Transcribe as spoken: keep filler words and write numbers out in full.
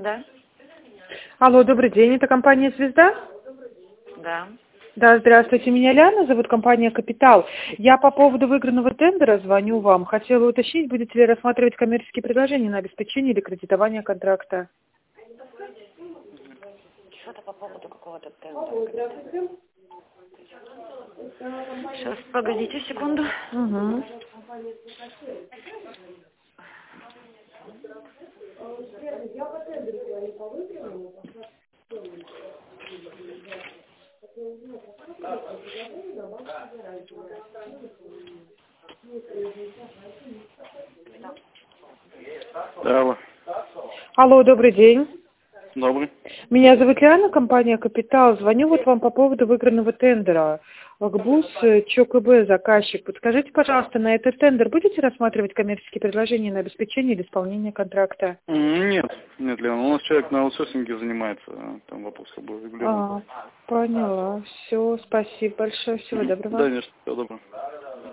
Да. Алло, добрый день, это компания «Звезда»? Да. Да, здравствуйте, меня Ляна, зовут компания «Капитал». Я по поводу выигранного тендера звоню вам. Хотела уточнить, будете ли рассматривать коммерческие предложения на обеспечение или кредитование контракта. Что-то по поводу какого-то тендера. Сейчас, погодите секунду. Угу. Алло. Алло, добрый день. Добрый. Меня зовут Ляна, компания «Капитал». Звоню вот вам по поводу выигранного тендера. ГБУС ЧОКБ заказчик. Подскажите, пожалуйста, на этот тендер будете рассматривать коммерческие предложения на обеспечение или исполнение контракта? Нет, нет, Лена, у нас человек на аутсорсинге занимается, там вопрос как бы регулярно. А, поняла. Все, спасибо большое. Всего доброго. Да, конечно, всего доброго.